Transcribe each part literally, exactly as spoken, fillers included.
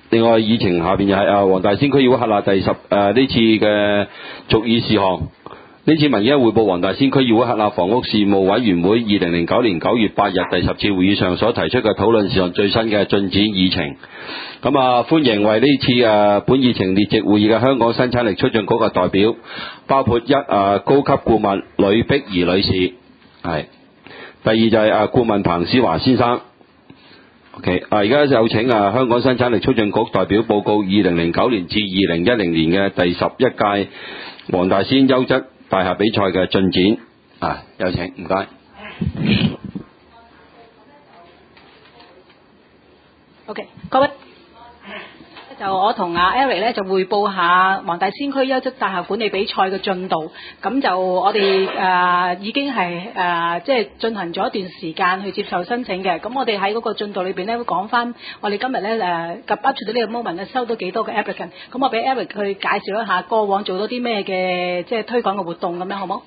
另外議程下邊就係啊黃大仙區議會轄下第十誒呢、呃、次嘅續議事項。呢次文件匯報黃大仙區議會轄下房屋事務委員會二零零九年九月八日第十次會議上所提出嘅討論事項最新嘅進展議程。咁啊，歡迎為呢次誒、啊、本議程列席會議嘅香港生產力促進局嘅代表，包括一啊高級顧問呂碧儀女士，係。第二就係啊顧問彭思華先生。OK， 啊而家有請啊香港生產力促進局代表報告二零零九年至二零一零年嘅第十一屆黃大仙優質大廈比賽嘅進展。啊，有請，唔該。 OK， 各位。就我同阿 Eric 咧就匯報下黃大仙區優質大廈管理比賽嘅進度。咁就我哋誒、呃、已經係誒即係進行咗一段時間去接受申請嘅。咁我哋喺嗰個進度裏邊咧會講翻，我哋今日咧誒及 up to 到呢個 moment 咧收到幾多個 applicant。咁我俾 Eric 去介紹一下過往做咗啲咩嘅即係推廣嘅活動咁樣，好冇？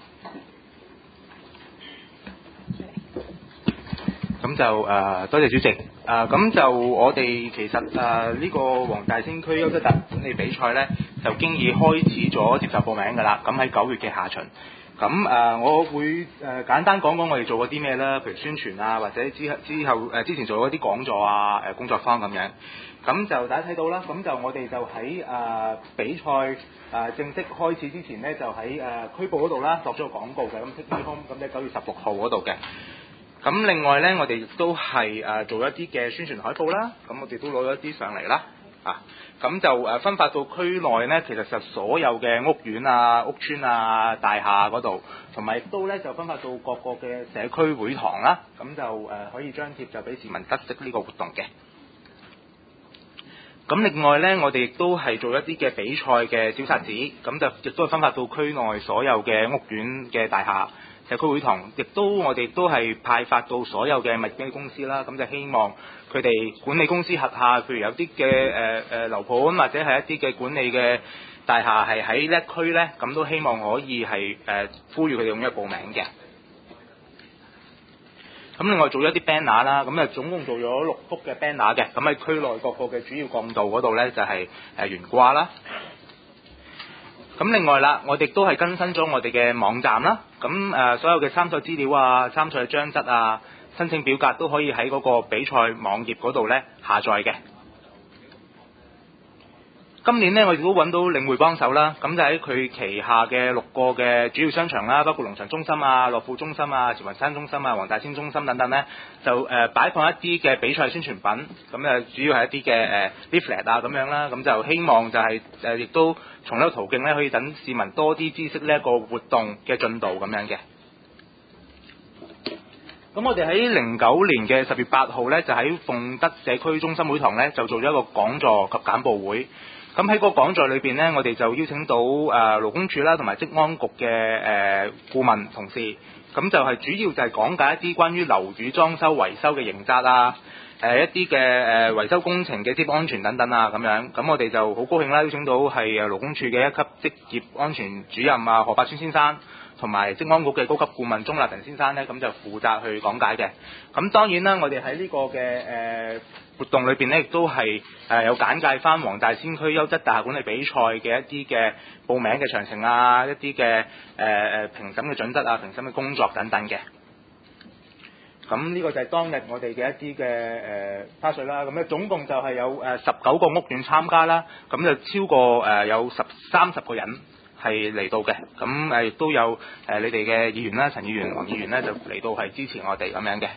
咁就誒、呃、多謝主席。誒、呃、咁就我哋其實誒呢、呃這個黃大仙區優質大廈管理比賽咧，就經已開始咗接受報名㗎啦。咁喺九月嘅下旬，咁誒、呃、我會誒、呃、簡單講講我哋做過啲咩啦，譬如宣傳啊，或者之後之後誒、呃、之前做咗啲講座啊、誒、呃、工作坊咁樣。咁就大家睇到啦，咁就我哋就喺誒、呃、比賽誒、呃、正式開始之前咧，就喺誒、呃、區報嗰度啦落咗個廣告嘅，咁 Ticket Home 咁喺九月十六號嗰度嘅。咁另外咧，我哋亦都係誒做一啲嘅宣傳海報啦，咁我哋都攞咗一啲上嚟啦，啊，咁就誒分發到區內咧，其實實所有嘅屋苑啊、屋邨啊、大廈嗰度，同埋亦都咧就分發到各個嘅社區會堂啦，咁就誒可以張貼就俾市民得悉呢個活動嘅。咁另外咧，我哋亦都係做一啲嘅比賽嘅小冊子，咁就亦都係分發到區內所有嘅屋苑嘅大廈。社區會堂亦都我哋都係派發到所有嘅物業公司啦，咁就希望佢哋管理公司轄下，譬如有啲嘅誒誒樓盤或者係一啲嘅管理嘅大廈係喺呢一區咧，咁都希望可以係誒、呃、呼籲佢哋踴躍報名嘅。咁另外做咗一啲 banner 啦，咁啊總共做咗六幅嘅 banner 嘅，咁喺區內各個嘅主要幹道嗰度咧就係誒懸掛啦。咁另外啦，我哋都係更新咗我哋嘅網站啦。咁誒、呃，所有嘅參賽資料啊、參賽章則啊、申請表格都可以喺嗰個比賽網頁嗰度咧下載嘅。今年呢，我哋都揾到領匯幫手啦，咁就喺佢旗下嘅六個嘅主要商場啦，包括農場中心啊、樂富中心啊、慈雲山中心啊、黃大仙中心等等呢，就誒、呃、擺放一啲嘅比賽宣傳品，咁誒主要係一啲嘅誒 leaflet 啊咁樣啦，咁就希望就係誒亦都從呢個途徑咧，可以等市民多啲知識呢一個活動嘅進度咁樣嘅。咁我哋喺零九年嘅十月八號呢，就喺鳳德社區中心會堂呢，就做咗一個講座及簡報會。咁喺個講座裏邊呢，我哋就邀請到誒勞工處啦，同埋職安局嘅誒顧問同事，咁就係主要就係講解一啲關於樓宇裝修維修嘅刑責啊，誒一啲嘅誒維修工程嘅職業安全等等啊咁樣。咁我哋就好高興啦，邀請到係誒勞工處嘅一級職業安全主任啊何百川先生，同埋職安局嘅高級顧問鍾立仁先生呢，咁就負責去講解嘅。咁當然啦，我哋喺呢個嘅誒、呃、活動裏邊呢，亦都係誒有簡介翻黃大仙區優質大廈管理比賽嘅一啲嘅報名嘅詳情啊，一啲嘅誒誒評審嘅準則啊，評審嘅工作等等嘅。咁呢個就係當日我哋嘅一啲嘅誒花絮啦。咁咧總共就係有誒十九個屋苑參加啦，咁就超過誒、呃、有十三十個人係嚟到嘅。咁誒亦都有誒、呃、你哋嘅議員啦，陳議員、黃議員咧就嚟到係支持我哋咁樣嘅。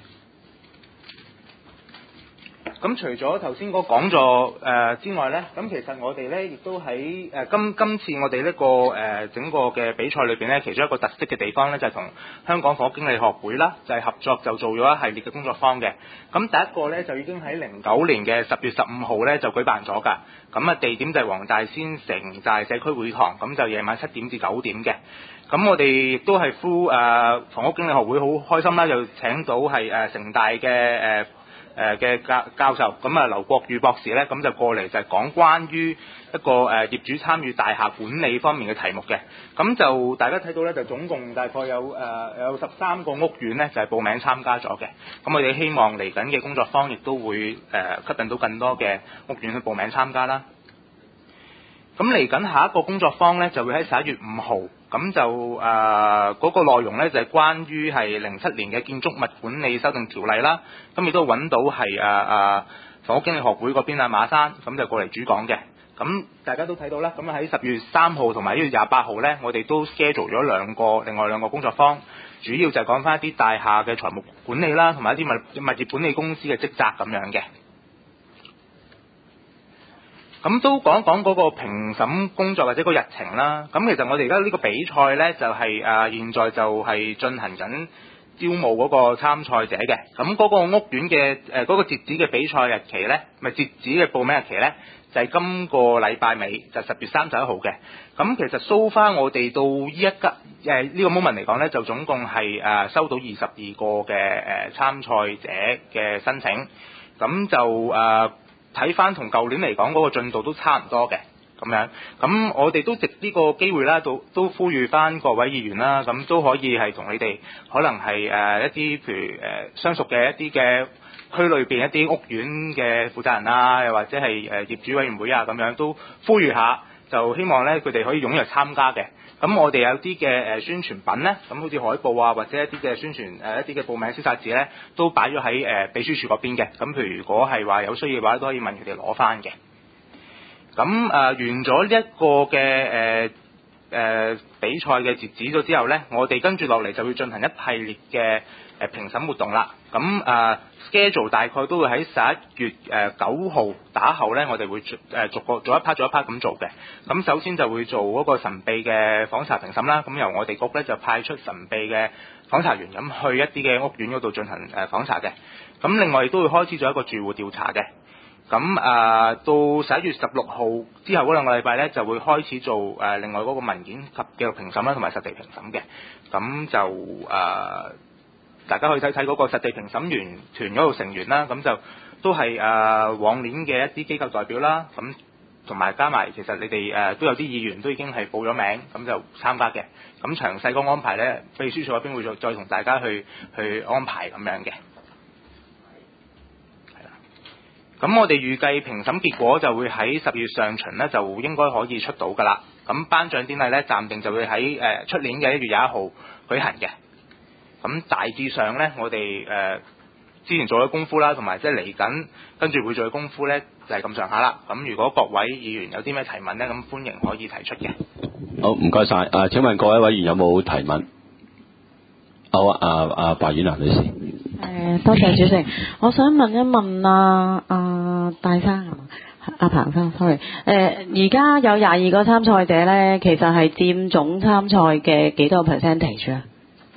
咁除咗頭先個講座誒、呃、之外呢，咁其實我哋呢亦都喺誒、呃、今今次我哋呢、這個誒、呃、整個嘅比賽裏邊呢，其中一個特色嘅地方呢，就係、是、同香港房屋經理學會啦，就係、是、合作就做咗一系列嘅工作坊嘅。咁第一個呢，就已經喺零九年嘅十月十五號呢，就舉辦咗㗎。咁啊地點就係黃大仙城寨社區會堂，咁就夜晚七點至九點嘅。咁我哋亦都係 through 誒房屋經理學會好開心啦，就請到係誒城大嘅誒。呃誒嘅教教授，咁啊劉國宇博士咧，咁就過嚟就係講關於一個誒業主參與大廈管理方面嘅題目嘅。咁就大家睇到咧，就總共大概有誒、呃、有十三個屋苑咧，就係、是、報名參加咗嘅。咁我哋希望嚟緊嘅工作坊亦都會誒、呃、吸引到更多嘅屋苑去報名參加啦。咁嚟緊下一個工作坊咧，就會喺十一月五號。咁就誒嗰、呃那個內容咧，就係、是、關於係零七年嘅建築物管理修訂條例啦。咁亦都揾到係誒誒房屋經理學會嗰邊啊馬山，咁就過嚟主講嘅。咁大家都睇到啦。咁喺十月三號同埋呢月廿八號咧，我哋都 schedule 咗兩個另外兩個工作坊，主要就係講翻一啲大廈嘅財務管理啦，同埋一啲物物業管理公司嘅職責咁樣嘅。咁都講一講嗰個評審工作或者個日程啦。咁其實我哋而家呢個比賽呢，就係、是、誒、呃、現在就係進行緊招募嗰個參賽者嘅。咁嗰個屋苑嘅誒嗰個截止嘅比賽日期呢，咪截止嘅報名日期呢，就係、是、今個禮拜尾，就十、是、月三十一號嘅。咁其實 so far 我哋到呢一吉誒呢個 moment 嚟講呢，就總共係誒、呃、收到二十二個嘅誒、呃、參賽者嘅申請。咁就誒。呃睇翻同舊年嚟講嗰個進度都差唔多嘅咁樣，咁我哋都藉呢個機會啦，都都呼籲翻各位議員啦，咁都可以係同你哋可能係誒、呃、一啲譬如誒、呃、相熟嘅一啲嘅區裏邊一啲屋苑嘅負責人啊，又或者係誒業主委員會啊咁樣，都呼籲下，就希望咧佢哋可以踴躍參加嘅。咁我哋有啲嘅誒宣傳品咧，咁好似海報啊，或者一啲嘅宣傳誒、呃、一啲嘅報名小冊子咧，都擺咗喺誒秘書處嗰邊嘅。咁譬如如果係話有需要嘅話，都可以問佢哋攞翻嘅。咁誒、呃、完咗呢一個嘅誒誒比賽嘅截止咗之後咧，我哋跟住落嚟就會進行一系列嘅誒評審活動啦。咁誒、呃、schedule 大概都會喺十一月誒九號打後咧，我哋會誒、呃、逐個做一 part 做一 part 咁做嘅。咁首先就會做嗰個神秘嘅訪查評審啦。咁由我哋局咧就派出神秘嘅訪查員咁去一啲嘅屋苑嗰度進行誒訪查嘅。咁另外亦都會開始做一個住戶調查嘅。咁誒、呃、到十一月十六號之後嗰兩個禮拜咧，就會開始做誒、呃、另外嗰個文件及記錄評審啦，同埋實地評審嘅。咁就誒、呃、大家可以睇睇嗰個實地評審員團嗰度成員啦。咁就都係誒、呃、往年嘅一啲機構代表啦。咁同埋加埋，其實你哋誒、呃、都有啲議員都已經係報咗名，咁就參加嘅。咁詳細個安排咧，秘書處嗰邊會再再同大家去去安排咁樣嘅。咁我哋預計評審結果就會喺十月上旬咧，就應該可以出到㗎啦。咁頒獎典禮咧，暫定就會喺誒出年嘅一月廿一號舉行嘅。咁大致上咧，我哋誒、呃、之前做咗功夫啦，同埋即係嚟緊跟住會做嘅功夫咧，就係咁上下啦。咁如果各位議員有啲咩提問咧，咁歡迎可以提出嘅。 好，唔該晒。啊，請問各位委員有冇提問？好啊，啊啊，白婉蘭女士。 誒，多謝主席，我想問一問啊，啊戴生係嘛？阿彭生 ，sorry。誒，而家有廿二個參賽者咧，其實係佔總參賽嘅幾多 percentage 啊？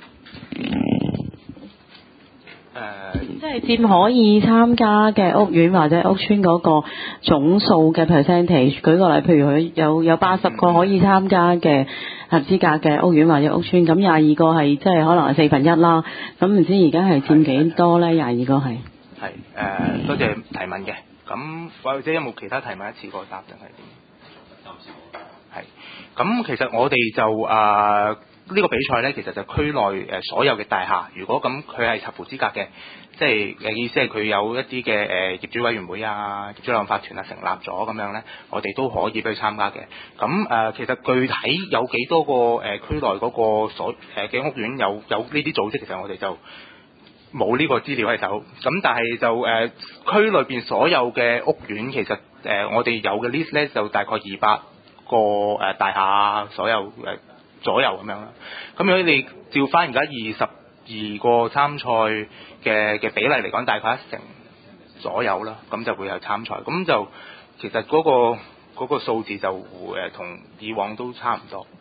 誒，即係佔可以參加嘅屋苑或者屋邨嗰個總數嘅 percentage。舉個例，譬如佢有有八十個可以參加嘅合資格嘅屋苑或者屋邨，咁廿二個係即係可能係四分一啦。咁唔知而家係佔幾多咧？廿二個係係誒，多謝提問嘅。咁或者有冇其他提問一次過答定係點？係咁，其實我哋就誒。呃呢個比賽呢，其實就區內誒所有嘅大廈，如果咁佢係合乎資格嘅，即係嘅意思係佢有一啲嘅誒業主委員會啊、業主立案法團啊成立咗咁樣呢，我哋都可以俾佢參加嘅。咁誒、呃，其實具體有幾多個誒、呃、區內嗰個所誒嘅、呃、屋苑有有呢啲組織，其實我哋就冇呢個資料喺手。咁但係就誒、呃、區裏邊所有嘅屋苑，其實誒、呃、我哋有嘅 list 呢，就大概二百個誒、呃、大廈所有誒。呃左右咁樣啦，咁如果你照翻而家二十二個參賽嘅嘅比例嚟講，大概一成左右啦，咁就會有參賽，咁就其實嗰、嗰個嗰、嗰個數字就誒同以往都差唔多。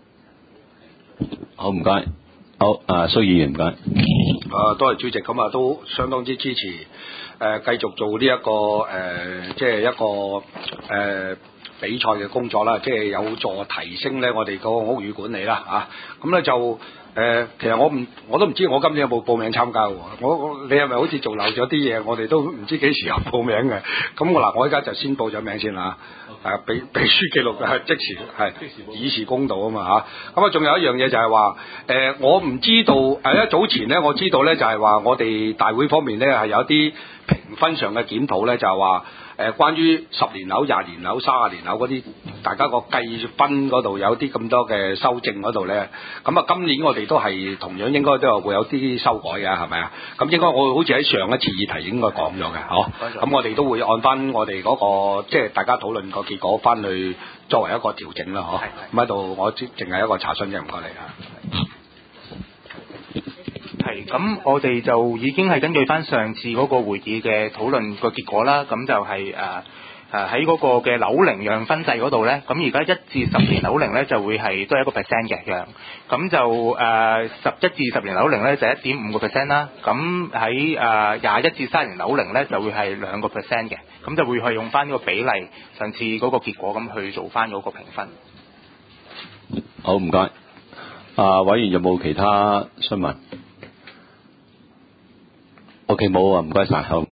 好，唔該。好，啊蘇議員唔該。 啊，多謝主席，咁啊都相當之支持誒、呃，繼續做呢、這、一個誒，即、呃、係、就是、一個誒。呃比賽嘅工作啦，即係有助提升咧我哋個屋宇管理啦嚇。咁、啊、咧就誒、呃，其實我唔我都唔知我今年有冇報名參加喎。我我你係咪好似做漏咗啲嘢？我哋都唔知幾時有報名嘅。咁我嗱，我而家就先報咗名先啦。誒，秘秘書記錄係即時係以示公道啊嘛嚇。咁啊，仲有一樣嘢就係話誒，我唔知道誒，因為早前咧我知道咧就係話我哋大會方面咧係有啲評分上嘅檢討咧，就係話。誒、呃，關於十年樓、廿年樓、三十年樓嗰啲，大家個計分嗰度有啲咁多嘅修正嗰度咧，咁啊，今年我哋都係同樣應該都係會有啲修改嘅，係咪啊？咁應該我好似喺上一次議題應該講咗嘅，嗬。咁我哋都會按翻我哋嗰、嗰個即係大家討論個結果翻去作為一個調整啦，嗬。咁喺度我淨係一個查詢啫，唔該你啊。 係，咁我哋就已經係根據翻上次嗰個會議嘅討論個結果啦，咁就係誒誒喺嗰個嘅樓齡讓分制嗰度咧，咁而家一至十年樓齡咧就會係都係一個 percent 嘅讓，咁就誒十一至十年樓齡咧就一點五個 percent 啦，咁喺誒廿一至三年樓齡咧就會係兩個 percent 嘅，咁就會係用翻呢個比例上次嗰個結果咁去做翻嗰個評分。 好，唔該。啊，委員有冇其他詢問？O K，冇啊，唔該晒。好。